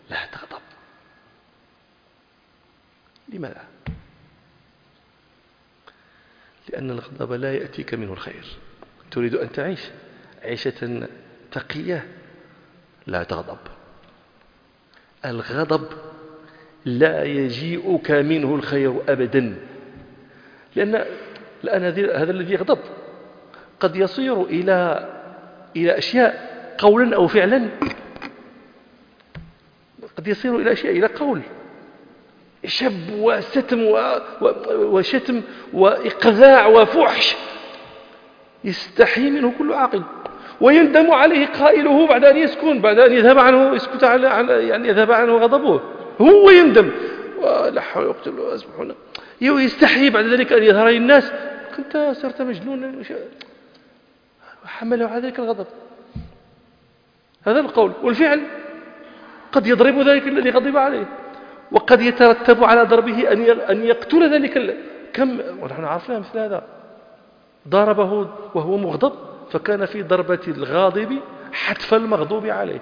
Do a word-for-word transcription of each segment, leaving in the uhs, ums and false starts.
لا تغضب. لماذا؟ لأن الغضب لا يأتيك منه الخير. تريد أن تعيش عيشة تقية، لا تغضب. الغضب لا يجيئك منه الخير أبدا، لأن لأن هذا الذي يغضب قد يصير إلى إلى أشياء قولا أو فعلا، قد يصير إلى أشياء إلى قول، شب وستم وشتم وإقذاع وفحش يستحي منه كل عاقل، ويندم عليه قائله بعد أن يسكن، بعد أن يذهب عنه يسكت على يعني يذهب عنه غضبه، هو يندم ولا حول ولا قوة إلا بالله، يستحي بعد ذلك أن يظهر للناس كنت صرت مجنونا، وحمله على ذلك الغضب. هذا القول والفعل قد يضرب ذلك الذي غضب عليه، وقد يترتب على ضربه أن يقتل ذلك. كم ونحن عارفين مثل هذا، ضربه وهو مغضب فكان في ضربة الغاضب حتف المغضوب عليه.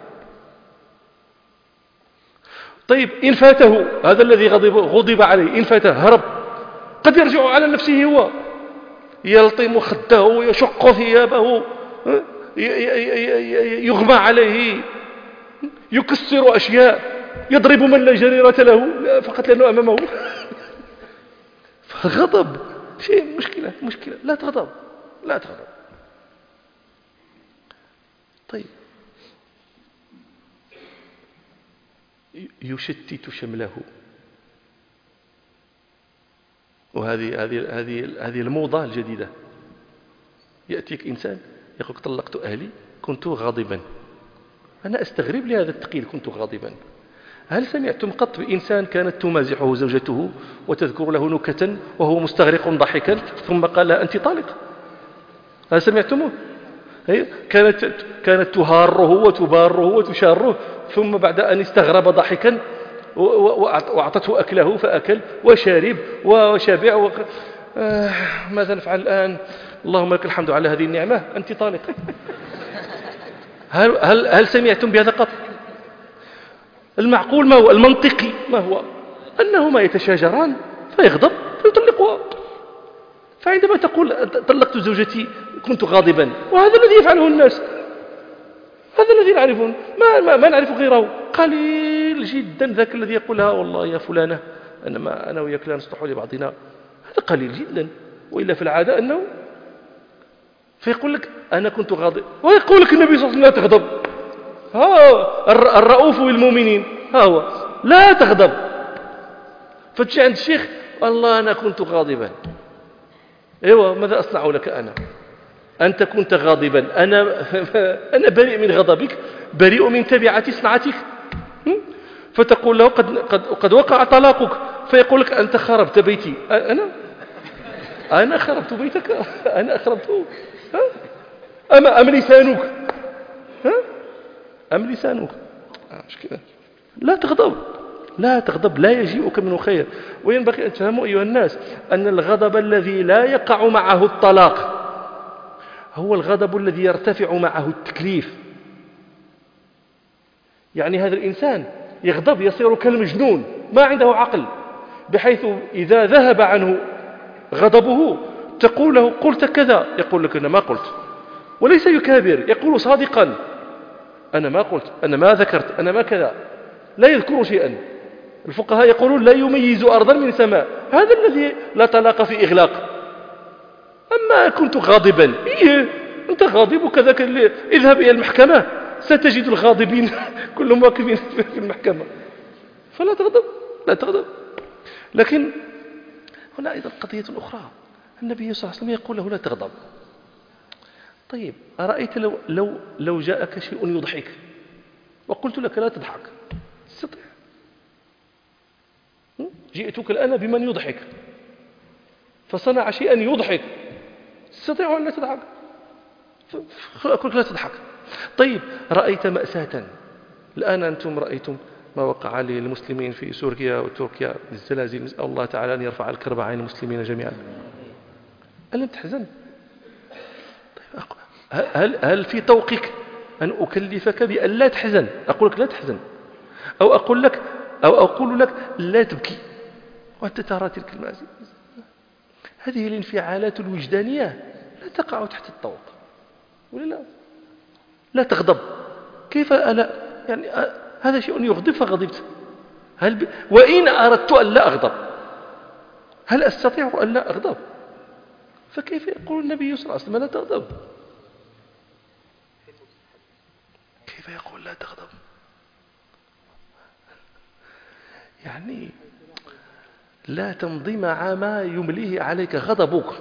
طيب إن فاته هذا الذي غضب, غضب عليه، إن فاته هرب، قد يرجع على نفسه هو، يلطم خده ويشق ثيابه، يغمى عليه، يكسر أشياء، يضرب من لا جريرة له فقط لأنه أمامه. فالغضب شيء مشكلة مشكلة لا تغضب لا تغضب. طيب يشتت شمله، وهذه هذه هذه هذه الموضة الجديدة. يأتيك إنسان يقول طلقت أهلي كنت غاضبا. أنا أستغرب لهذا التقيل كنت غاضبا. هل سمعتم قط بإنسان كانت تمازحه زوجته وتذكر له نكتا وهو مستغرق ضحكا ثم قال لها أنت طالق؟ هل سمعتموه؟ كانت كانت تهاره وتباره وتشاره، ثم بعد أن استغرب ضحكا وأعطته أكله فأكل وشارب وشبع و... آه ماذا نفعل الآن؟ اللهم لك الحمد على هذه النعمة، أنت طالق. هل, هل, هل سمعتم بهذا قط؟ المعقول ما هو؟ المنطقي ما هو؟ أنهما يتشاجران فيغضب فيطلقها. فعندما تقول طلقت زوجتي كنت غاضبا، وهذا الذي يفعله الناس، هذا الذي نعرفه، ما, ما, ما نعرف غيره، قليل جدا ذاك الذي يقولها والله يا فلانة أنا, ما أنا وياك لا نصلح لبعضنا، هذا قليل جدا. وإلا في العادة أنه فيقول لك أنا كنت غاضب، ويقول لك النبي صلى الله عليه وسلم لا تغضب، ها الرؤوف بالمؤمنين، ها هو لا تغضب. فتجي عند الشيخ والله أنا كنت غاضبا. ايوه ماذا أصنع لك أنا؟ أنت كنت غاضبا، أنا أنا بريء من غضبك، بريء من تبعة صنعتك. فتقول له قد قد قد وقع طلاقك، فيقول لك أنت خربت بيتي. أنا أنا خربت بيتك؟ أنا خربته؟ أما أم لسانك؟ ها؟ أم لسانك؟ مش كده. لا تغضب لا تغضب، لا يجيئك منه خير. وينبغي أن تفهموا أيها الناس أن الغضب الذي لا يقع معه الطلاق هو الغضب الذي يرتفع معه التكليف. يعني هذا الإنسان يغضب يصير كالمجنون، ما عنده عقل، بحيث إذا ذهب عنه غضبه تقول له قلت كذا، يقول لك أنا ما قلت، وليس يكابر، يقول صادقا أنا ما قلت، أنا ما ذكرت، أنا ما كذا، لا يذكر شيئا. الفقهاء يقولون لا يميز أرضا من سماء، هذا الذي لا طلاق في إغلاق. أما كنت غاضبا، إيه أنت غاضب وكذا، اذهب إلى المحكمة ستجد الغاضبين كلهم واقفين في المحكمة. فلا تغضب لا تغضب. لكن هنا أيضا قضية أخرى، النبي صلى الله عليه وسلم يقول له لا تغضب. طيب أرأيت لو, لو, لو جاءك شيء يضحك وقلت لك لا تضحك، تستطيع؟ جئتك الآن بمن يضحك فصنع شيئا يضحك، تستطيع أن لا تضحك؟ أقول لك لا تضحك. طيب رأيت مأساة، الآن أنتم رأيتم ما وقع للمسلمين في سوريا وتركيا الزلازل، نسأل الله تعالى أن يرفع الكرب عن المسلمين جميعا. ألم تحزن؟ طيب هل, هل في طوقك أن أكلفك بأن لا تحزن؟ أقول لك لا تحزن، أو أقول لك أو أقول لك لا تبكي وأنت ترى تلك المآسي. هذه الانفعالات الوجدانية لا تقع تحت الطوق، ولا لا؟ لا تغضب. كيف ألا يعني هذا شيء يغضب فغضبت. هل ب... وإن أردت أن لا أغضب هل أستطيع أن لا أغضب؟ فكيف يقول النبي صلى الله عليه وسلم لا تغضب؟ كيف يقول لا تغضب؟ يعني لا تمضي مع ما يمليه عليك غضبك،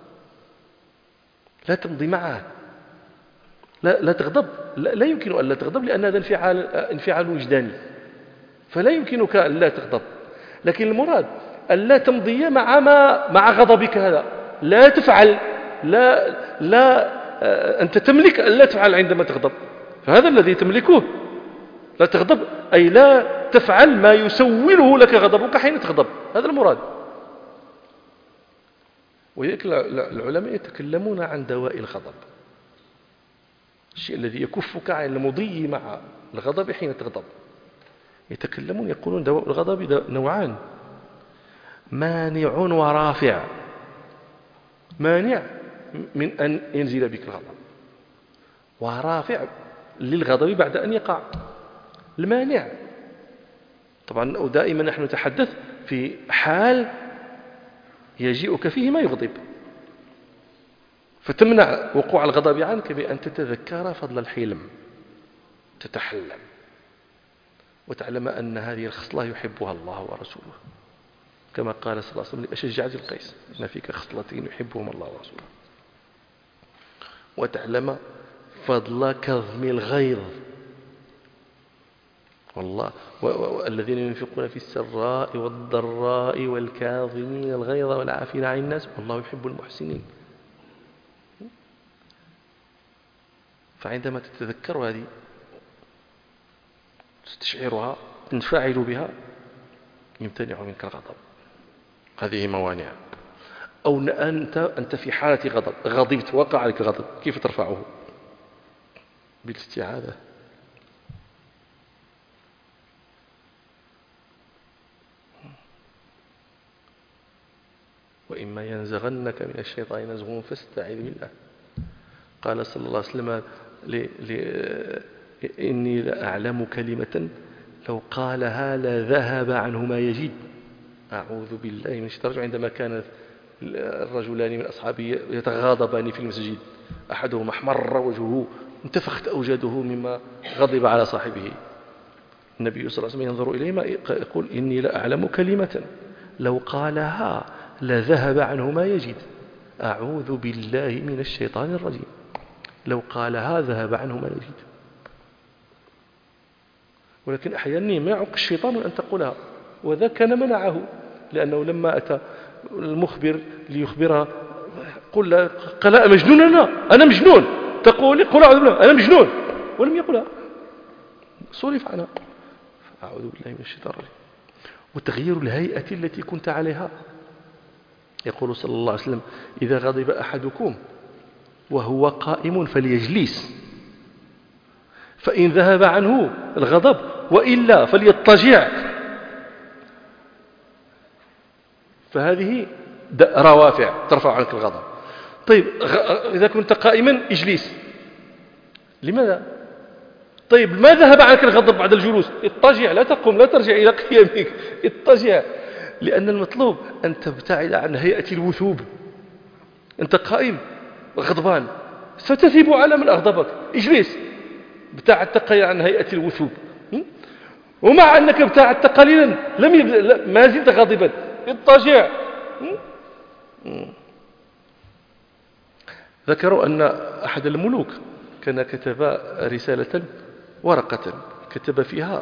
لا تمضي معه. لا, لا تغضب، لا, لا يمكن أن لا تغضب، لأن هذا انفعال, انفعال وجداني، فلا يمكنك أن لا تغضب. لكن المراد أن لا تمضي مع ما مع غضبك هذا. لا تفعل، لا لا أنت تملك أن لا تفعل عندما تغضب، فهذا الذي تملكه. لا تغضب أي لا تفعل ما يسوله لك غضبك حين تغضب، هذا المراد. ولذلك العلماء يتكلمون عن دواء الغضب، الشيء الذي يكفك عن المضي مع الغضب حين تغضب. يتكلمون يقولون دواء الغضب نوعان: مانع ورافع. مانع من أن ينزل بك الغضب، ورافع للغضب بعد أن يقع. المانع طبعا دائما نحن نتحدث في حال يجيئك فيه ما يغضب، فتمنع وقوع الغضب عنك بأن تتذكر فضل الحلم، تتحلم وتعلم أن هذه الخصلة يحبها الله ورسوله، كما قال صلى الله عليه وسلم لأشج عبد القيس: إن فيك خصلتين يحبهما الله ورسوله. وتعلم فضل كظم الغيظ، والله والذين ينفقون في السراء والضراء والكاظمين الغيظ والعافين عن الناس والله يحب المحسنين. فعندما تتذكر هذه تستشعرها تنفعل بها يمتنع منك الغضب. هذه موانع. أو أنت أنت في حالة غضب، غضبت وقع عليك الغضب، كيف ترفعه؟ بالاستعاذة. وإما ينزغنك من الشيطان نزغ فاستعذ بالله. قال صلى الله عليه وسلم لي لي إني لأعلم كلمة لو قالها لذهب عنه ما يجد. أعوذ بالله من الشيطان. عندما كان الرجلان من أصحابه يتغاضبان في المسجد، أحدهما احمر وجهه انتفخت أوجاده مما غضب على صاحبه، النبي صلى الله عليه وسلم ينظر إليهما يقول: إني لأعلم كلمة لو قالها لذهب عنه ما يجد. أعوذ بالله من الشيطان الرجيم. لو قالها ذهب عنه ما يجد. ولكن أحيانا يمنعك الشيطان أن تقولها، وذا كان منعه، لأنه لما أتى المخبر ليخبرها قل قال مجنون أنا أنا مجنون، تقول قل أعوذ بالله أنا مجنون، ولم يقلها، صرف عنها. فأعوذ بالله من الشيطان الرجيم. وتغيير الهيئة التي كنت عليها. يقول صلى الله عليه وسلم: إذا غضب أحدكم وهو قائم فليجلس، فإن ذهب عنه الغضب وإلا فليضطجع. فهذه روافع ترفع عنك الغضب. طيب إذا كنت قائما اجلس. لماذا؟ طيب ما ذهب عنك الغضب بعد الجلوس؟ اضطجع، لا تقوم، لا ترجع إلى قيامك، اضطجع. لأن المطلوب أن تبتعد عن هيئة الوثوب. أنت قائم غضبان ستثيب على من أغضبك، اجلس. ابتعدت قليلا عن هيئة الوثوب، ومع أنك ابتعدت قليلا لم يبدأ ما زلت غاضبا، اضطجع. ذكروا أن أحد الملوك كان كتب رسالة، ورقة كتب فيها: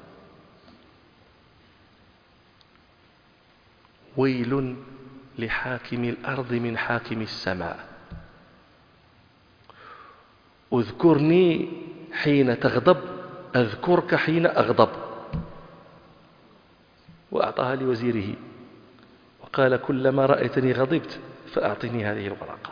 ويل لحاكم الأرض من حاكم السماء، اذكرني حين تغضب أذكرك حين أغضب. وأعطاها لوزيره وقال: كلما رأيتني غضبت فأعطني هذه الورقة.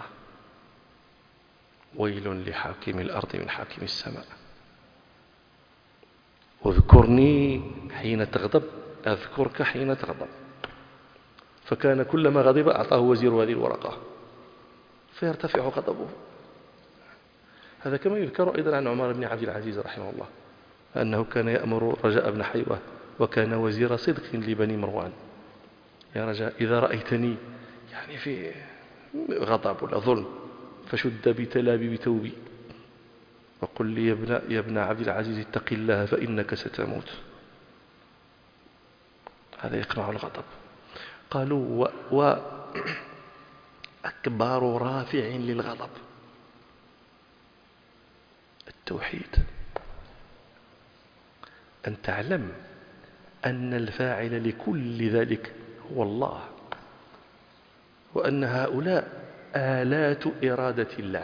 ويل لحاكم الأرض من حاكم السماء. اذكرني حين تغضب أذكرك حين تغضب. فكان كلما غضب أعطاه وزير هذه الورقة فيرتفع غضبه. هذا كما يذكر أيضا عن عمر بن عبد العزيز رحمه الله أنه كان يأمر رجاء بن حيوة وكان وزير صدق لبني مروان: يا رجاء إذا رأيتني يعني في غضب ولا ظلم فشد بتلابيب ثوبي وقل لي يا ابن, يا ابن عبد العزيز اتق الله فإنك ستموت. هذا يقنع الغضب. قالوا وأكبر رافع للغضب التوحيد، أن تعلم أن الفاعل لكل ذلك هو الله، وأن هؤلاء آلات إرادة الله.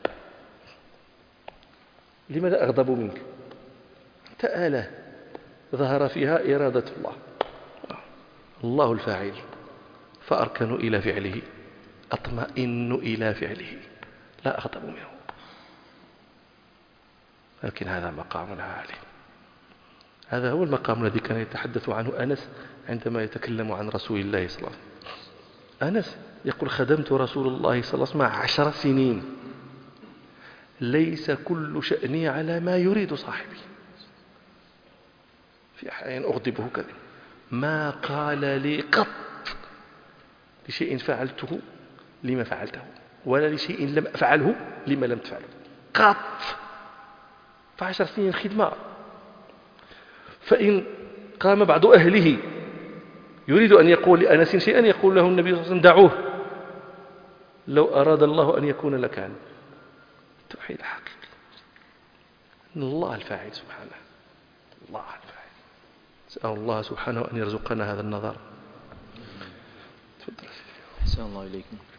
لماذا أغضب منك؟ أنت آلة ظهر فيها إرادة الله، الله الفاعل، فأركن إلى فعله، أطمئن إلى فعله، لا أغضب منه. لكن هذا مقام عالي. هذا هو المقام الذي كان يتحدث عنه أنس عندما يتكلم عن رسول الله صلى الله عليه وسلم. أنس يقول: خدمت رسول الله صلى الله عليه وسلم عشر سنين، ليس كل شأني على ما يريد صاحبي. في أحيان أغضبه كذا، ما قال لي قط لشيء فعلته لما فعلته، ولا لشيء لم أفعله لما لم تفعله، قط. فعشر سنين خدمة. فإن قام بعض أهله يريد أن يقول لأنس شيئا يقول له النبي صلى الله عليه وسلم: دعوه، لو أراد الله أن يكون لكان. التوحيد الحقيقي أن الله الفاعل سبحانه، الله الفاعل. نسأل الله سبحانه أن يرزقنا هذا النظر. تفضل. أحسن الله إليكم.